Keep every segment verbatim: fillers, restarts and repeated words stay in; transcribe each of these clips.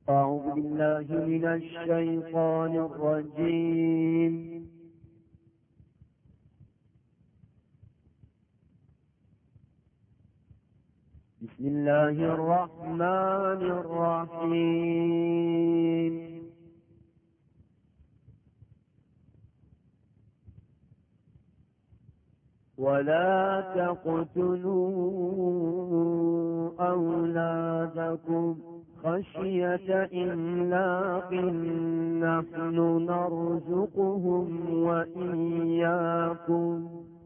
أعوذ بالله من الشيطان الرجيم. بسم الله الرحمن الرحيم. ولا تقتلوا أولادكم خشية إملاق، نحن نرزقهم وإياكم،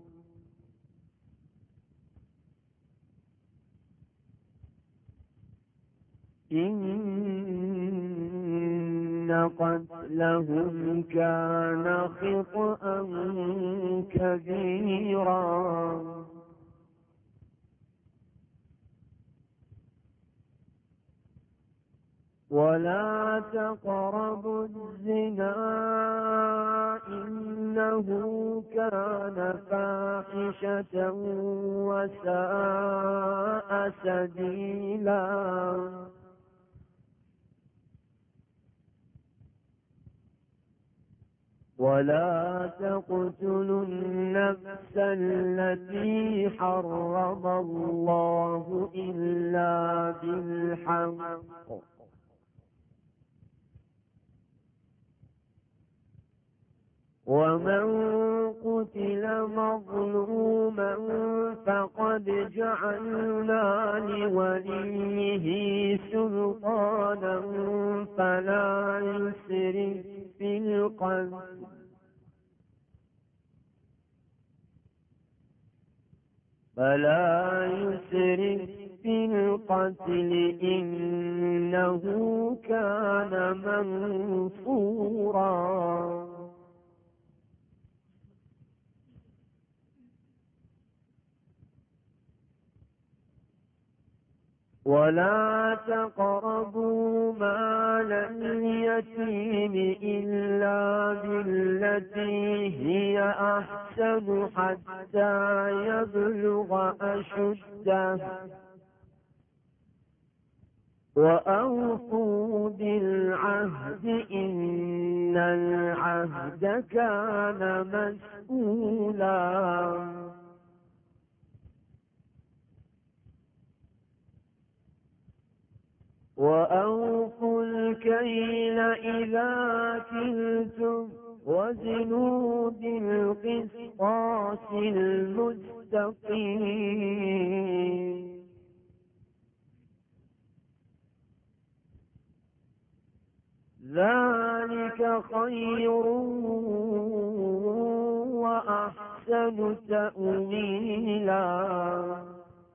إن قتلهم كان خطأ كبيرا. ولا تقربوا الزنا إنه كان فاحشة وساء سبيلا. ولا تقتلوا النفس التي حرم الله إلا بالحق، ومن قتل مظلوما فقد جعلنا لوليه سلطانا فلا يسرف في القتل فلا يسرف في القتل إنه كان منصورا. ولا تقربوا مال اليتيم إلا بالتي هي أحسن حتى يبلغ أشده، وأوفوا بالعهد إن العهد كان مسؤولا. وأوفوا الكيل إذا كلتم وزنوا بالقسطاس المستقيم، ذلك خير وأحسن تأويلا.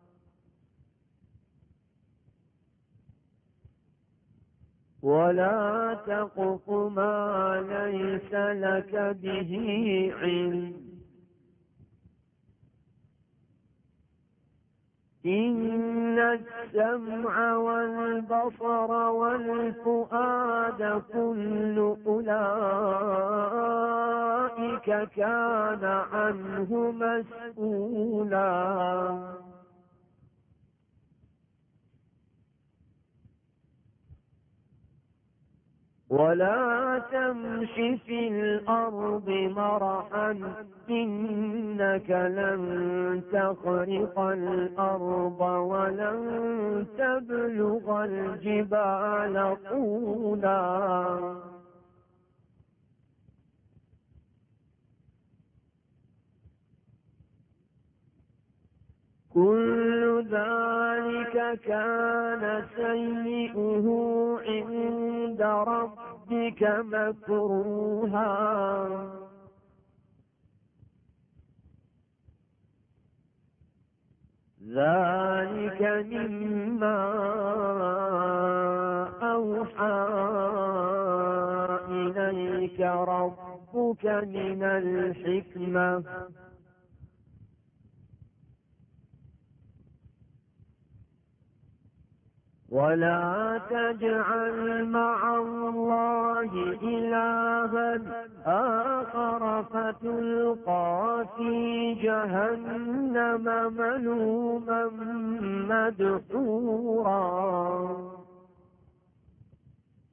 ولا تقف ما ليس لك به علم، إن السمع والبصر والفؤاد كل أولئك كان عنه مسؤولا. ولا تمش في الأرض مرحا إنك لن تخرق الأرض ولن تبلغ الجبال طولا. كل ذلك كان سيئه عند ربك مكروها. ذلك مما أوحى إليك ربك من الحكمة، ولا تجعل مع الله إلها آخر فتلقى في جهنم ملوما مدحورا.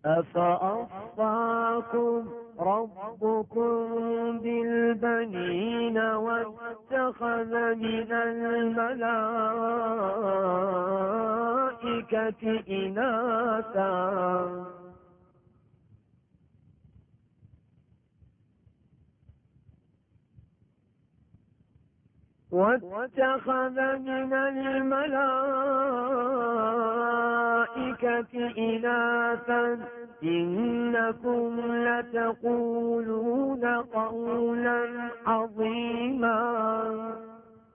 أفأصفاكم ربكم بالبنين واتخذ من الملائكة إناثا واتخذ من الملائكة إناثا إنكم لتقولون قولا عظيما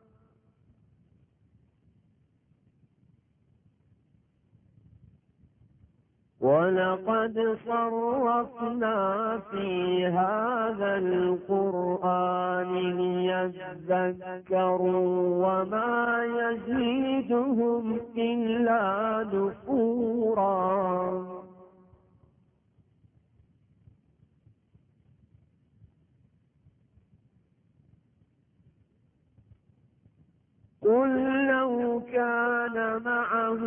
ولقد صرفنا في هذا القرآن ليذكروا وما يزيدهم إلا نفورا قل لو كان معه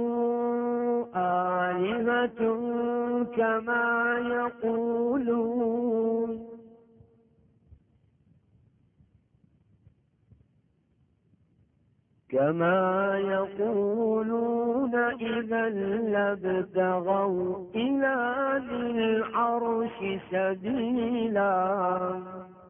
آلهة كما يقولون كما يقولون إذا لابتغوا إلى ذي العرش سبيلا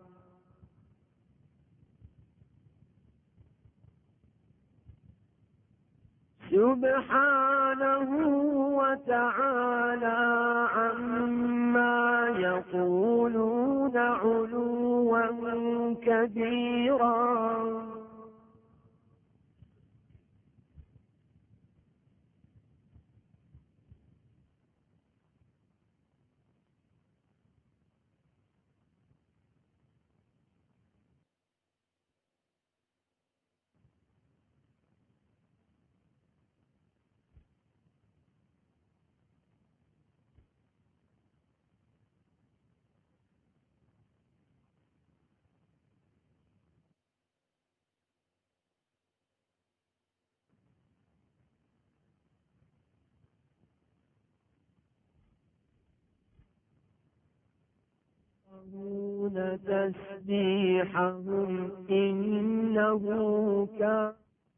سبحانه وتعالى عما يقولون علوا كبيرا تسبيحهم إنه كان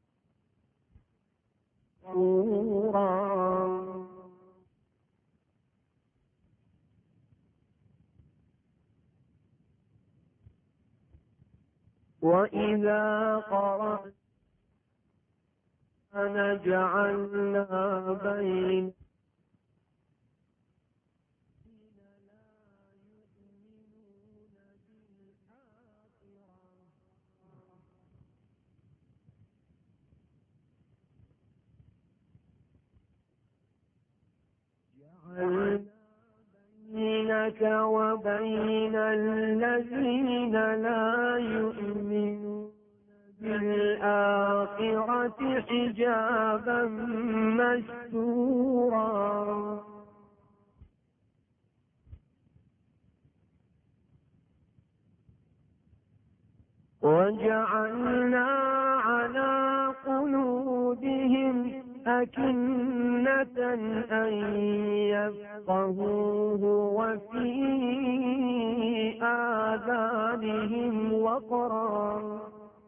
غفورا وإذا قرأت جعلنا بين بينك وبين الذين لا يؤمنون بالآخرة حجابا مستورا وجعلنا على قلوبهم أكنة أن يفقهوه وفي آذانهم وقرا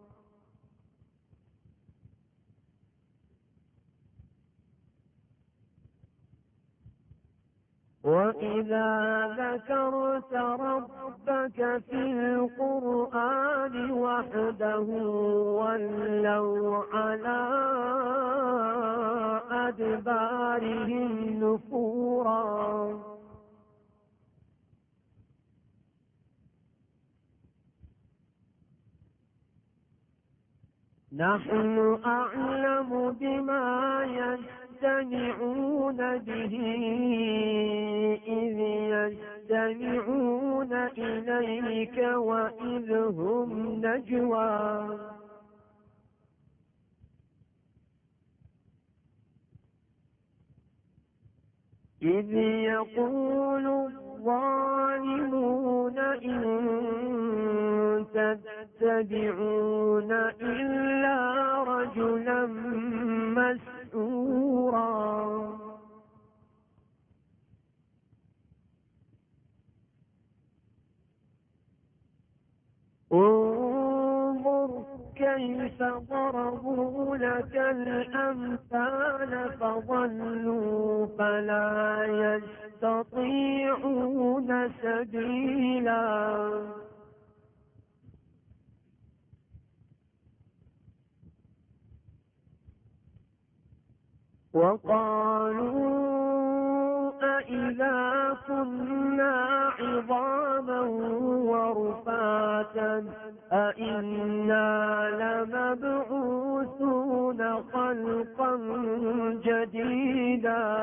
وإذا ذكرت ربك في القرآن وحده ولوا على أدبارهم نفورا نحن أعلم بما يستمعون به إذ يستمعون إليك وإذ هم نجوى إذ يقول الظالمون إن تتبعون إلا رجلا مسحورا كيف ضربوا لك الأمثال فضلوا فلا يستطيعون سبيلا وقالوا أإذا كنا عظاما ورفاتا أإنا لمبعوثون خلقا جديدا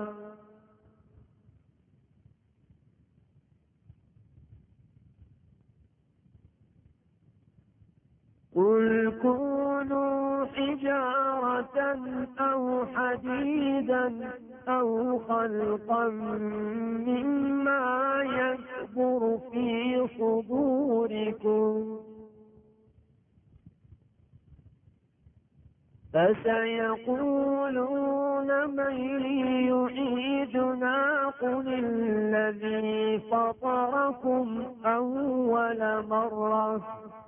قل كونوا حجارة أو حديدا أو خلقا مما يكبر في صدوركم فسيقولون من يعيدنا قل الذي فطركم أول مرة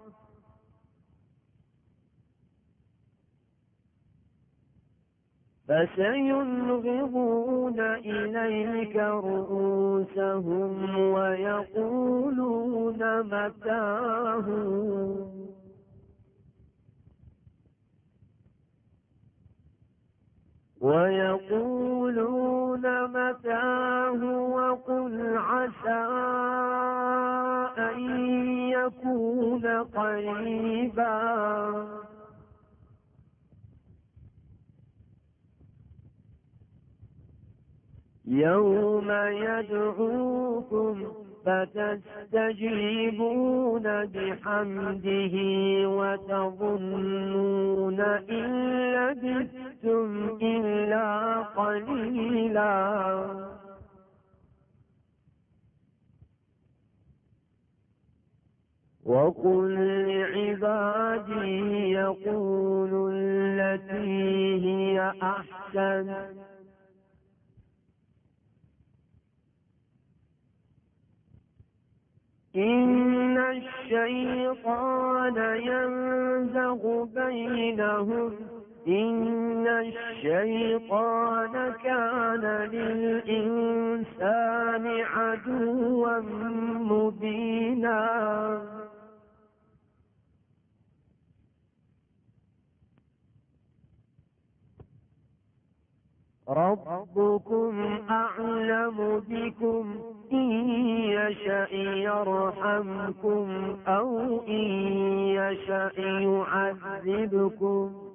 فسينغضون إليك رؤوسهم ويقولون متاه ويقولون متاه وقل عسى أن يكون قريبا يوم يدعوكم فتستجيبون بحمده وتظنون إن لبثتم إلا قليلا وقل لعبادي يقولوا التي هي أحسن إن الشيطان ينزغ بينهم إن الشيطان كان للإنسان عدوا مبينا ربكم أعلم بكم إن يشأ يرحمكم أو إن يشأ يعذبكم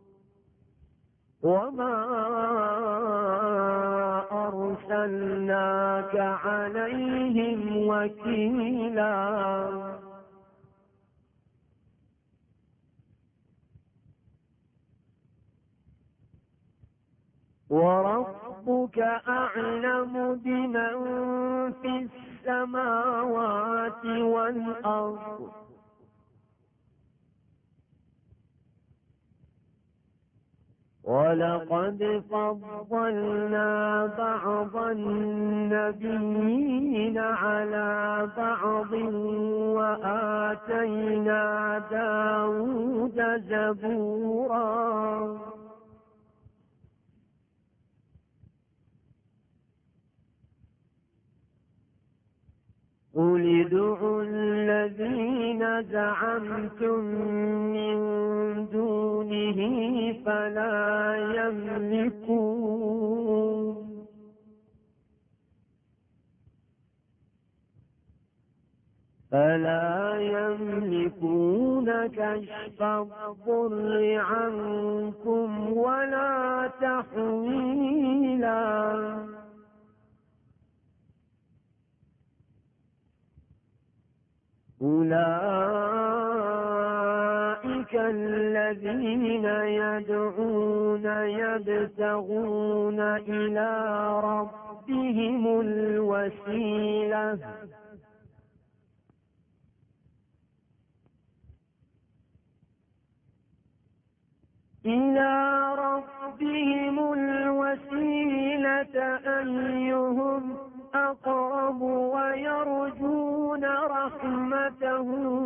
وما أرسلناك عليهم وكيلا وربك أعلم بمن في السماوات والأرض ولقد فضلنا بعض النبيين على بعض وآتينا داود زبورا قل ادعوا الذين زعمتم من دونه فلا يملكون فلا يملكون كشف الضر عنكم ولا تحويلا أولئك الذين يدعون يبتغون إلى ربهم الوسيلة إلى ربهم الوسيلة أيهم أقرب ويرجون رحمته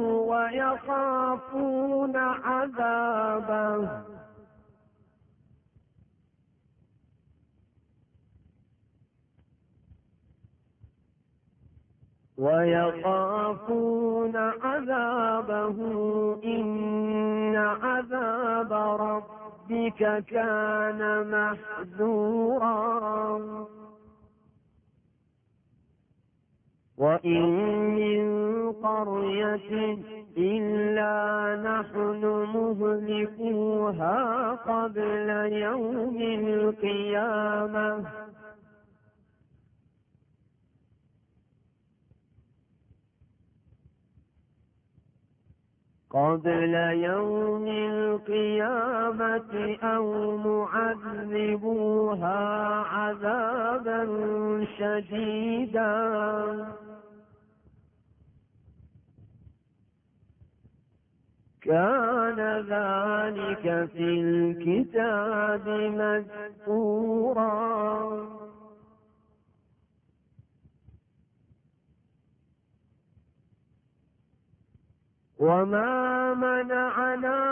ويخافون عذابه ويخافون عذابه إن عذاب ربك كان محذورا وإن من قرية إلا نحن مهلكوها قبل يوم القيامة قبل يوم القيامة أو معذبوها عذابا شديدا كان ذلك في الكتاب مذكورا وما منعنا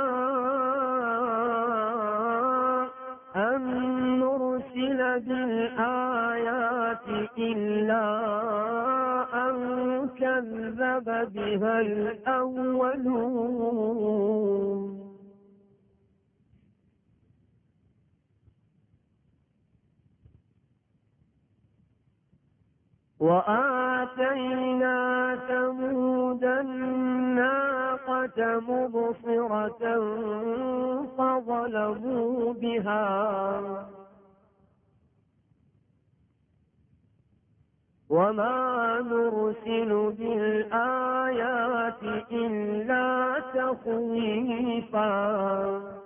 أن نرسل بالآيات إلا أن كذب بها الأولون وآتينا ثمود الناقة مبصرة فظلموا بها وما نرسل بالآيات إلا تخويفا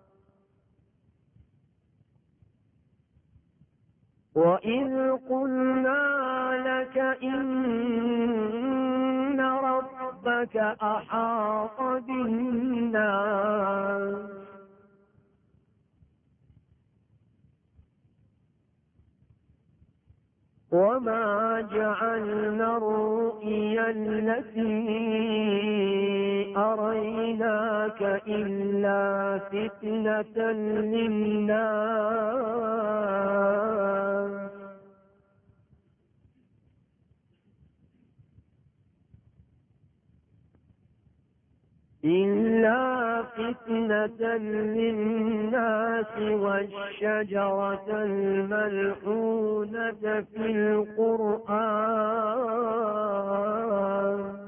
وإذ قلنا لك إن ربك أحاط بالناس وما جعلنا الرؤيا التي أريناك إلا فتنة للناس إلا فتنة للناس والشجرة الملعونة في القرآن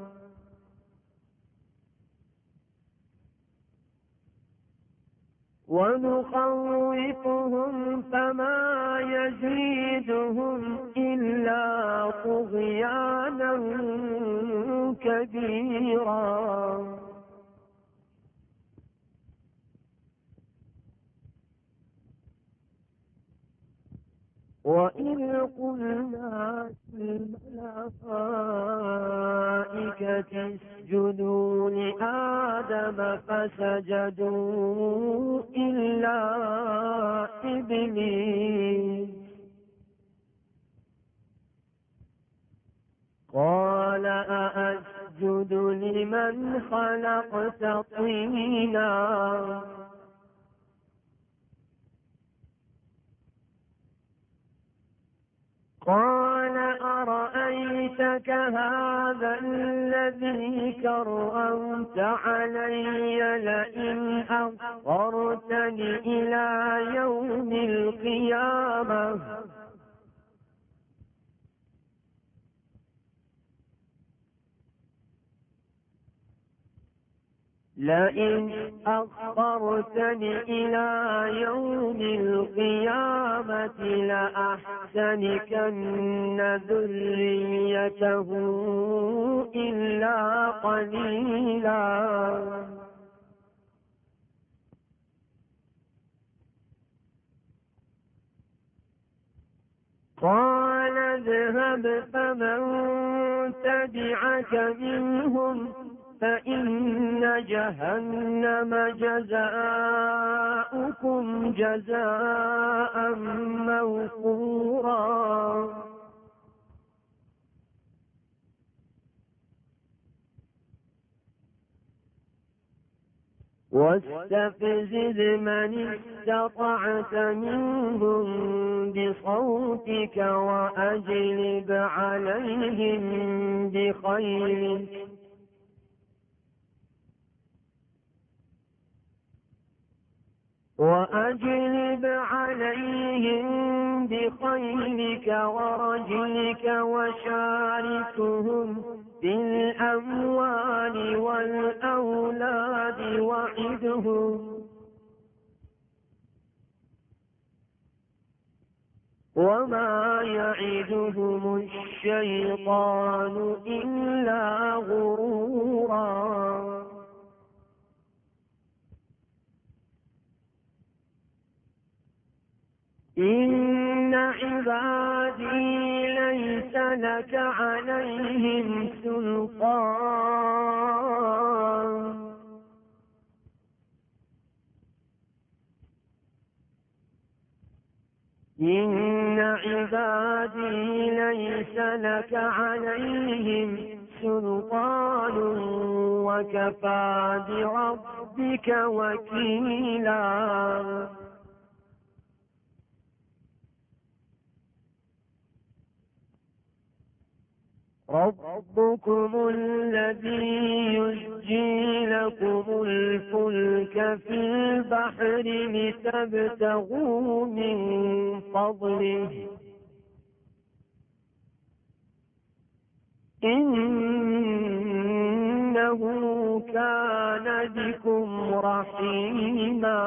ونخوفهم فما يزيدهم إلا طغيانا كبيرا وإذ قلنا للملائكة اسجدوا لآدم فسجدوا إلا إبليس قال أأسجد لمن خلقت طينا قال أرأيتك هذا الذي كرمت علي لئن أخرتني إلى يوم القيامة لئن أخرتني إلى يوم القيامة لأحتنكن ذريته إلا قليلا قال اذهب فمن تبعك منهم فإن جهنم جزاؤكم جزاء موفورا واستفزز من استطعت منهم بصوتك وأجلب عليهم بخيلك وأجلب عليهم بخيلك ورجلك وشاركهم في الأموال والأولاد وعدهم وما يعدهم الشيطان إلا غرورا إن عبادي ليس لك عليهم سلطان إن عبادي ليس لك عليهم سلطان وكفى بربك وكيلا ربكم الذي يزجي لكم الفلك في البحر لتبتغوا من فضله إنه كان بكم رحيما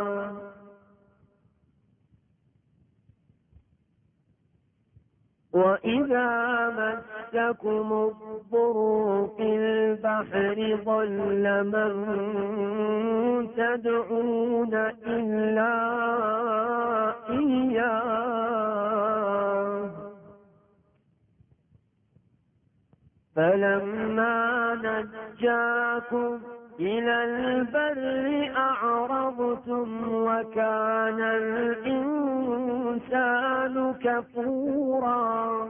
وإذا مسكم الضر في البحر ضل من تدعون إلا إياه فلما نجاكم إلى البر أعرضتم وكان الإنسان كفورا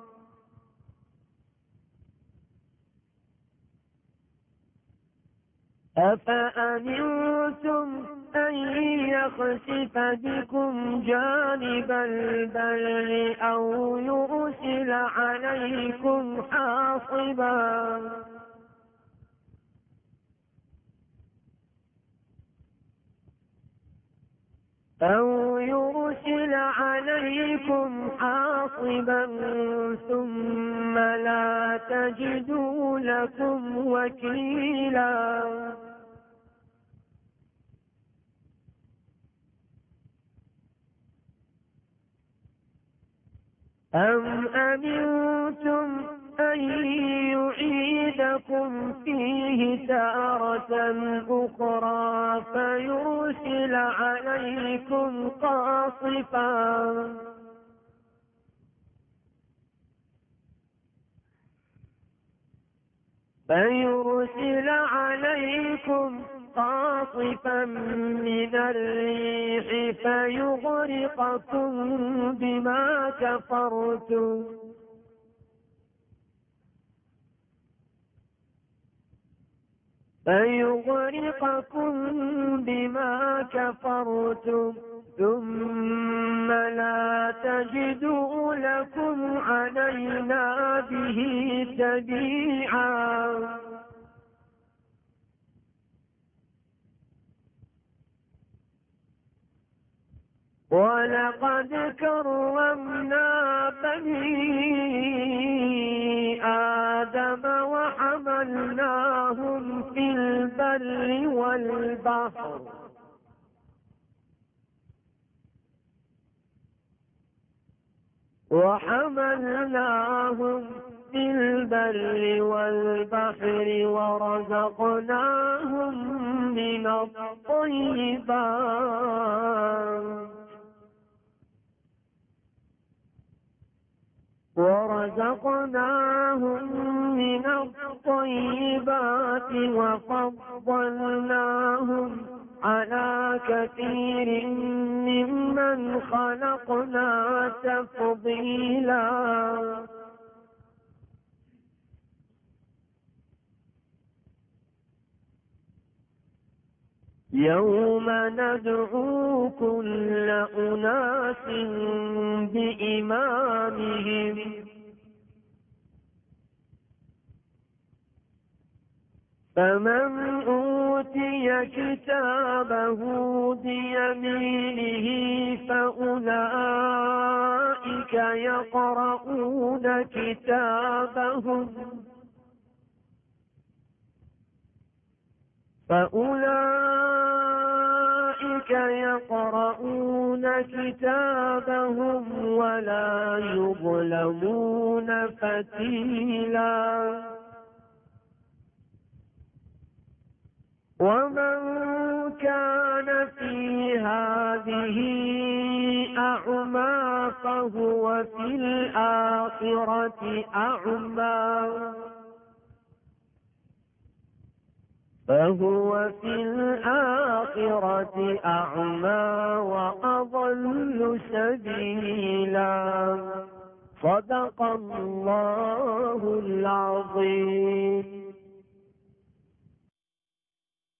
أفأمنتم أن يخسف بكم جانب البر أو يرسل عليكم حاصبا أو يرسل عليكم حاصبا ثم لا تجدوا لكم وكيلا أم أمنتم أن يعيدكم فيه تارة أخرى فيرسل عليكم قاصفا فيرسل عليكم قاصفا من الريح فيغرقكم بما كفرتم فيغرقكم بما كفرتم ثم لا تجدوا لكم علينا به تبيعا ولقد كرمنا بني آدم وحملناهم في البر والبحر وحملناهم في البر والبحر ورزقناهم من الطيبات ورزقناهم من الطيبات وفضلناهم على كثير ممن خلقنا تفضيلا يوم ندعو كل أناس بإمامهم فمن أوتي كتابه بيمينه فأولئك يقرؤون كتابهم فأولئك يقرؤون كتابهم ولا يظلمون فتيلا ومن كان في هذه أعمى فهو في الآخرة أعمى فهو في الآخرة أعمى وأضل سبيلا. صدق الله العظيم.